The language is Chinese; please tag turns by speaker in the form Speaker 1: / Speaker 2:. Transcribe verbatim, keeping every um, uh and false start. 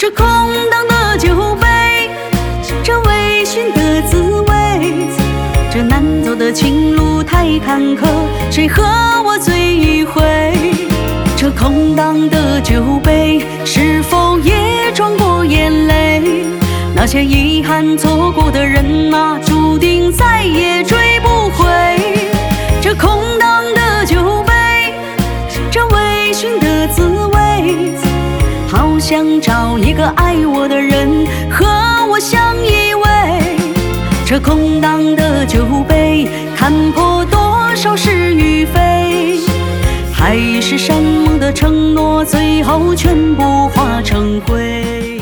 Speaker 1: 这空荡的酒杯，这微醺的滋味，这难走的情路太坎坷，谁和我醉一回？这空荡的酒杯，是否也装过眼泪？那些遗憾错过的人啊，注定再也追不回。这空荡的酒杯，这微醺的滋味，好想找一个爱我的人和我相依偎。这空荡的酒杯，看破多少是与非，海誓山盟的承诺，最后全部化成灰。